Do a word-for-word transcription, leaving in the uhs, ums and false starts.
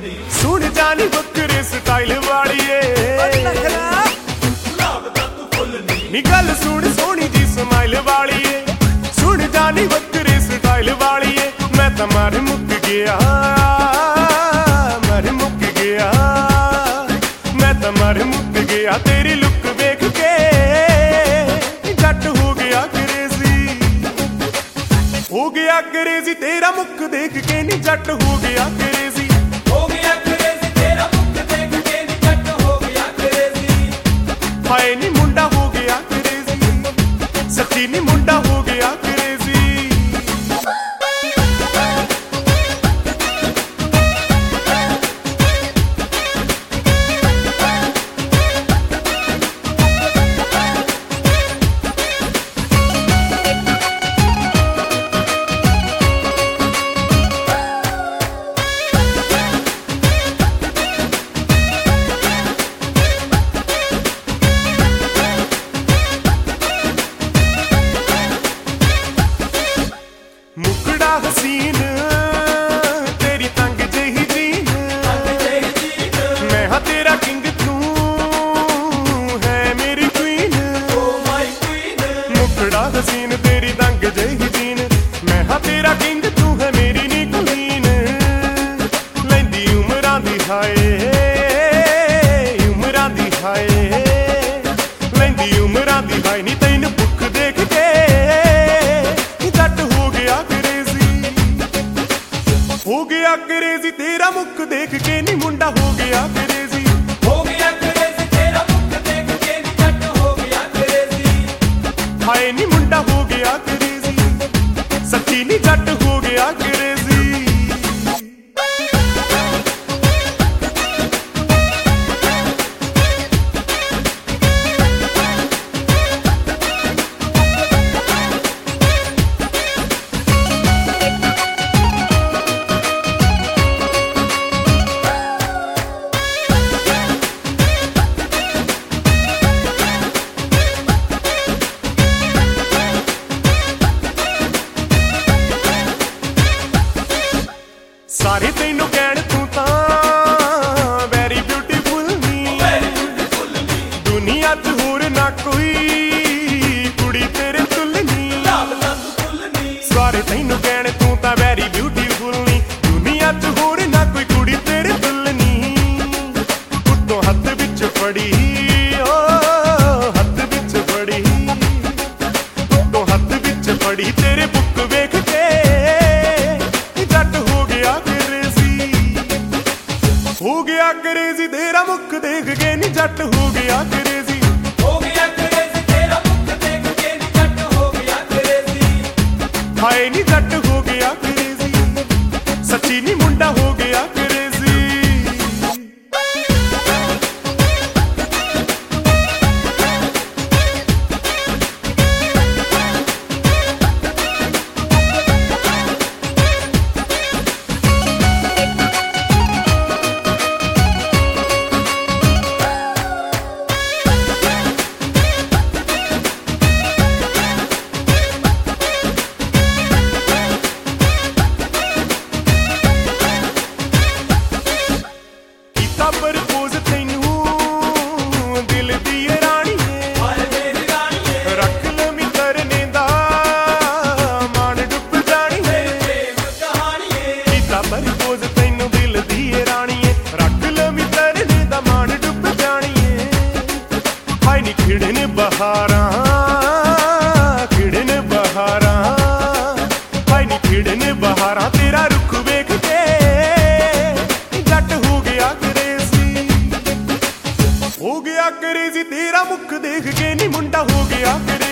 सुन जानी बकरे स्टाइल वालीए नी गल सुन सोनी जी स्माइल वालीए सुन जानी बकरे स्टाइल वालीए मैं तो मर मुक गया मर मुक गया मैं तो मर मुक गया तेरी लुक देख के जट हो गया क्रेजी हो गया क्रेजी तेरा मुख देख के नी जट हो गया क्रेजी हो गया क्रेजी तेरा मुख देख के नी जट हो गया क्रेजी हाय नी मुंडा हो गया क्रेजी सच्ची नी मुंडा हो गया क्रेजी मुकड़ा हसीन तेरी तंग जही जीन मैं हाँ तेरा किंग तू है मेरी क्वीन मुकड़ा हसीन तेरी तंग जही जीन मैं हाँ तेरा किंग तू है मेरी नी क्वीन लैंदी उमरां दी हाय उमरां दी हाय लैंदी उमरां दी हाय नी तैनू भुख देख के जट हो गया हो गया क्रेजी तेरा मुख देख के नी मुंडा हो गया क्रेजी हो गया क्रेजी तेरा मुख देख के नी जट हो गया क्रेजी हाय नी मुंडा हो गया क्रेजी सच्ची नी जट हो गया क्रेजी सारे तेनू कहण तू तां वेरी ब्यूटीफुल नी दुनिया च होर ना कोई कुड़ी तेरे तुलनी सारे तेनू कहण तू तां वेरी ब्यूटीफुल नी दुनिया च होर ना कोई कुड़ी तेरे तुलनी उत्तों हत्थ विच फड़ी ओ हत्थ विच फड़ी उत्तों हत्थ विच फड़ी तेरे बुक वेख के जट हो गया हो गया क्रेजी तेरा मुख देख के नी जट हो गया क्रेजी हो गया क्रेजी तेरा मुख देख के नी जट हो गया क्रेजी हाय नी जट हो गया क्रेजी सच्ची नी मुंडा हो गया क्रेजी प्रपोज तैनू दिल दी रानी रख लमी करने दा मान डुब जानी कीता प्रपोज तैनू दिल दी रानी रख लमी करने दा मान डुब जानी हाय नी खिड़न बहारां खिड़न बहारां हाय नी खिड़न बहारां तेरा रुख वेख के जट हो गया हो गया क्रेजी तेरा मुख देख के नी मुंडा हो गया क्रेजी